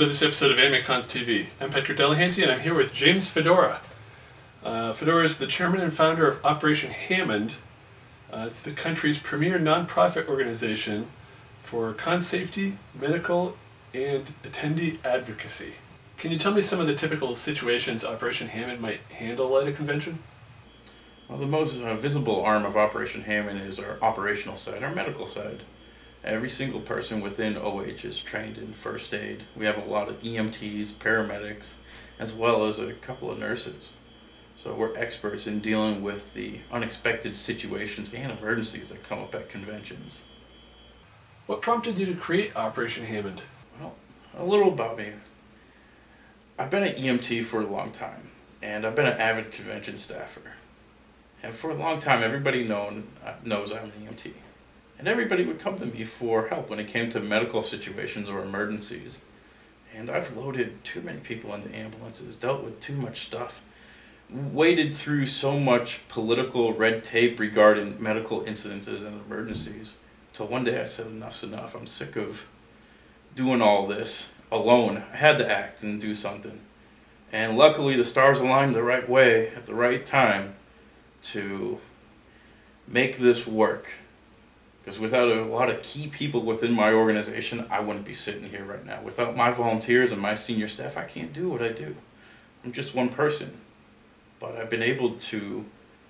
to this episode of AmeriCons TV. I'm Patrick Delahanty, and I'm here with James Fedora. Fedora is the chairman and founder of Operation Hammond. It's the country's premier nonprofit organization for con safety, medical, and attendee advocacy. Can you tell me some of the typical situations Operation Hammond might handle at a convention? Well, the most visible arm of Operation Hammond is our operational side, our medical side. Every single person within OH is trained in first aid. We have a lot of EMTs, paramedics, as well as a couple of nurses. So we're experts in dealing with the unexpected situations and emergencies that come up at conventions. What prompted you to create Operation Hammond? Well, a little about me. I've been an EMT for a long time, and I've been an avid convention staffer. And for a long time, everybody knows I'm an EMT. And everybody would come to me for help when it came to medical situations or emergencies. And I've loaded too many people into ambulances, dealt with too much stuff, waded through so much political red tape regarding medical incidences and emergencies, till one day I said, enough's enough. I'm sick of doing all this alone. I had to act and do something. And luckily the stars aligned the right way at the right time to make this work. Because without a lot of key people within my organization, I wouldn't be sitting here right now. Without my volunteers and my senior staff, I can't do what I do. I'm just one person. But I've been able to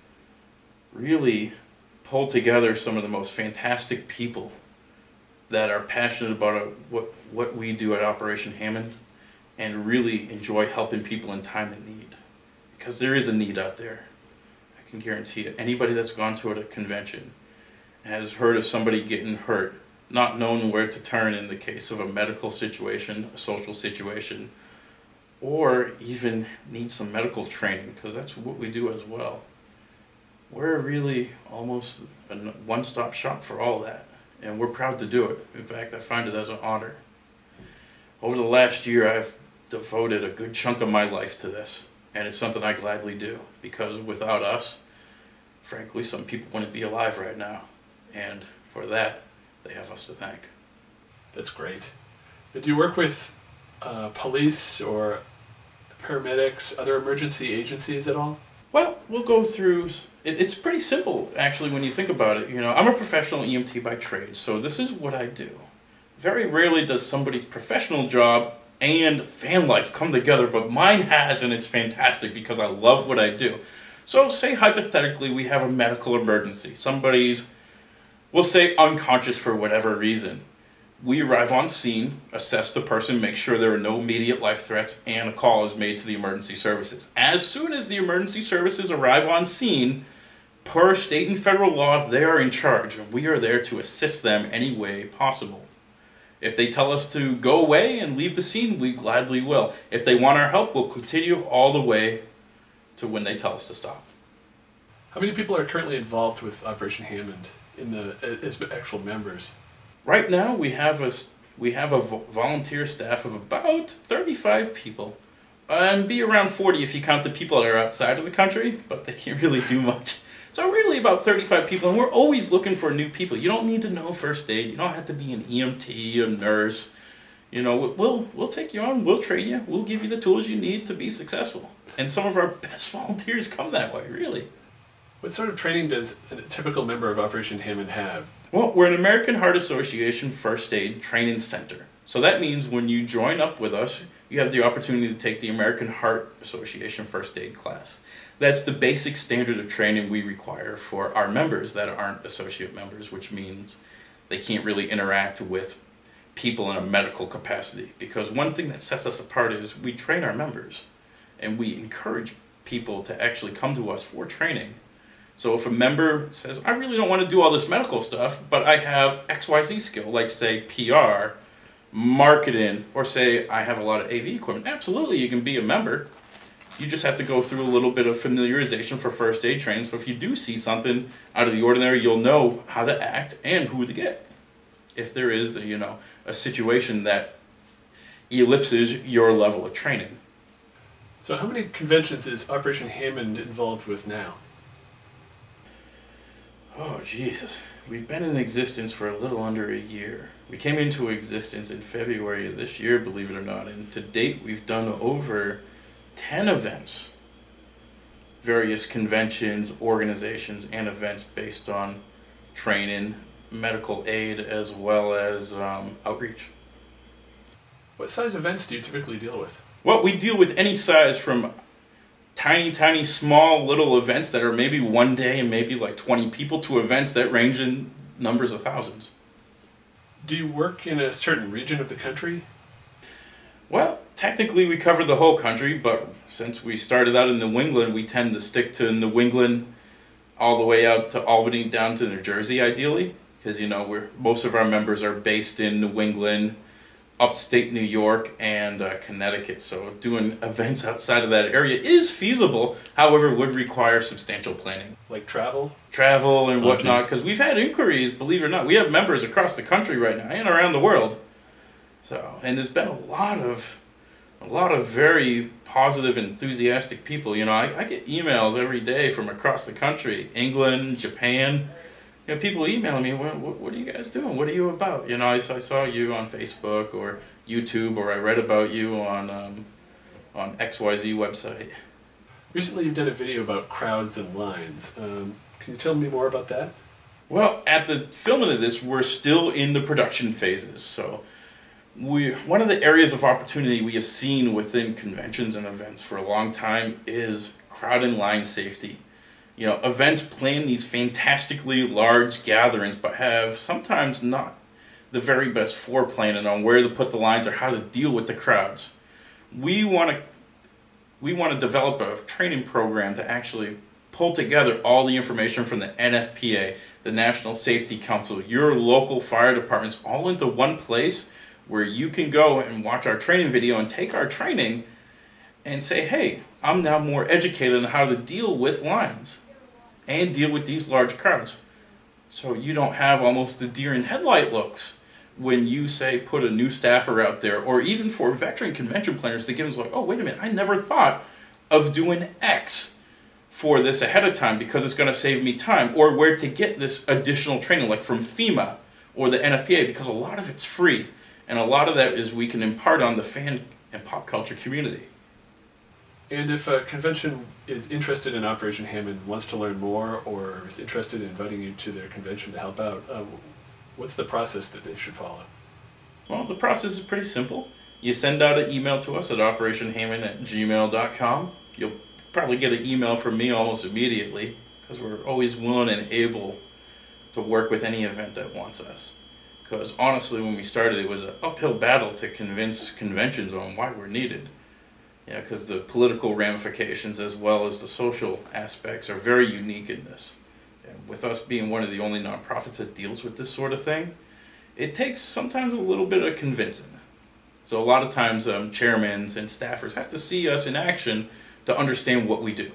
really pull together some of the most fantastic people that are passionate about what we do at Operation Hammond and really enjoy helping people in time of need. Because there is a need out there. I can guarantee it. Anybody that's gone to a convention has heard of somebody getting hurt, not knowing where to turn in the case of a medical situation, a social situation, or even need some medical training, because that's what we do as well. We're really almost a one-stop shop for all that, and we're proud to do it. In fact, I find it as an honor. Over the last year, I've devoted a good chunk of my life to this, and it's something I gladly do, because without us, frankly, some people wouldn't be alive right now. And for that, they have us to thank. That's great. Do you work with police or paramedics, other emergency agencies at all? Well, we'll go through, it's pretty simple actually when you think about it. You know, I'm a professional EMT by trade, so this is what I do. Very rarely does somebody's professional job and fan life come together, but mine has, and it's fantastic because I love what I do. So say hypothetically we have a medical emergency. Somebody's, we'll say, unconscious for whatever reason. We arrive on scene, assess the person, make sure there are no immediate life threats, and a call is made to the emergency services. As soon as the emergency services arrive on scene, per state and federal law, they are in charge, and we are there to assist them any way possible. If they tell us to go away and leave the scene, we gladly will. If they want our help, we'll continue all the way to when they tell us to stop. How many people are currently involved with Operation Hammond as actual members? Right now, we have a volunteer staff of about 35 people, and be around 40 if you count the people that are outside of the country, but they can't really do much. So really about 35 people, and we're always looking for new people. You don't need to know first aid. You don't have to be an EMT, a nurse. You know, we'll take you on. We'll train you. We'll give you the tools you need to be successful. And some of our best volunteers come that way, really. What sort of training does a typical member of Operation Hammond have? Well, we're an American Heart Association First Aid Training Center. So that means when you join up with us, you have the opportunity to take the American Heart Association First Aid class. That's the basic standard of training we require for our members that aren't associate members, which means they can't really interact with people in a medical capacity. Because one thing that sets us apart is we train our members, and we encourage people to actually come to us for training. So if a member says, I really don't want to do all this medical stuff, but I have XYZ skill, like say PR, marketing, or say I have a lot of AV equipment, absolutely you can be a member. You just have to go through a little bit of familiarization for first aid training. So if you do see something out of the ordinary, you'll know how to act and who to get. If there is a situation that ellipses your level of training. So how many conventions is Operation Hammond involved with now? Oh, Jesus. We've been in existence for a little under a year. We came into existence in February of this year, believe it or not, and to date we've done over 10 events. Various conventions, organizations, and events based on training, medical aid, as well as outreach. What size events do you typically deal with? Well, we deal with any size from tiny, small little events that are maybe one day and maybe like 20 people to events that range in numbers of thousands. Do you work in a certain region of the country? Well, technically we cover the whole country, but since we started out in New England, we tend to stick to New England all the way out to Albany down to New Jersey, ideally, because most of our members are based in New England, upstate New York, and Connecticut. So doing events outside of that area is feasible, however, would require substantial planning. Like travel? Travel and whatnot, because we've had inquiries, believe it or not. We have members across the country right now and around the world. So, and there's been a lot of very positive, enthusiastic people. I get emails every day from across the country, England, Japan. People emailing me, what are you guys doing? What are you about? I saw you on Facebook or YouTube, or I read about you on XYZ website. Recently you've done a video about crowds and lines. Can you tell me more about that? Well, at the filming of this, we're still in the production phases. So one of the areas of opportunity we have seen within conventions and events for a long time is crowd and line safety. Events plan these fantastically large gatherings, but have sometimes not the very best foreplanning on where to put the lines or how to deal with the crowds. We want to develop a training program to actually pull together all the information from the NFPA, the National Safety Council, your local fire departments, all into one place where you can go and watch our training video and take our training and say, hey, I'm now more educated on how to deal with lines and deal with these large crowds. So you don't have almost the deer in headlight looks when you say put a new staffer out there, or even for veteran convention planners to give us like, oh, wait a minute, I never thought of doing X for this ahead of time because it's going to save me time, or where to get this additional training like from FEMA or the NFPA, because a lot of it's free and a lot of that is we can impart on the fan and pop culture community. And if a convention is interested in Operation Hammond, wants to learn more, or is interested in inviting you to their convention to help out, what's the process that they should follow? Well, the process is pretty simple. You send out an email to us at operationhammond@gmail.com. You'll probably get an email from me almost immediately, because we're always willing and able to work with any event that wants us. Because honestly, when we started, it was an uphill battle to convince conventions on why we're needed. Yeah, because the political ramifications as well as the social aspects are very unique in this. And with us being one of the only nonprofits that deals with this sort of thing, it takes sometimes a little bit of convincing. So a lot of times chairmen and staffers have to see us in action to understand what we do.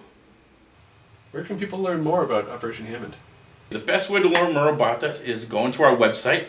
Where can people learn more about Operation Hammond? The best way to learn more about us is going to our website,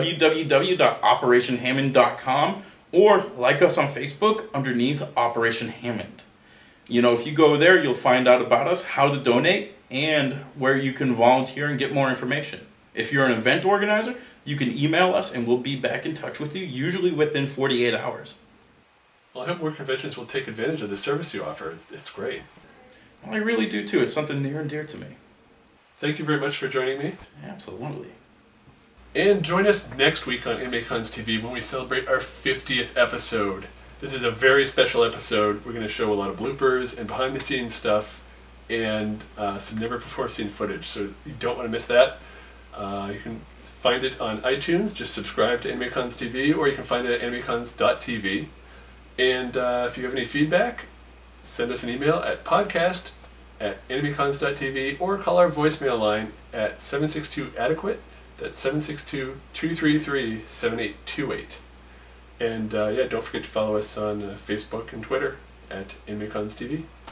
www.operationhammond.com, or like us on Facebook underneath Operation Hammond. If you go there, you'll find out about us, how to donate, and where you can volunteer and get more information. If you're an event organizer, you can email us and we'll be back in touch with you, usually within 48 hours. Well, I hope more conventions will take advantage of the service you offer. It's great. Well, I really do too. It's something near and dear to me. Thank you very much for joining me. Absolutely. And join us next week on AnimeCons TV when we celebrate our 50th episode. This is a very special episode. We're going to show a lot of bloopers and behind-the-scenes stuff and some never-before-seen footage, so you don't want to miss that. You can find it on iTunes. Just subscribe to AnimeCons TV, or you can find it at animecons.tv. And if you have any feedback, send us an email at podcast@animecons.tv, or call our voicemail line at 762-ADEQUATE. That's 762-233-7828. And don't forget to follow us on Facebook and Twitter at AnimeCons TV.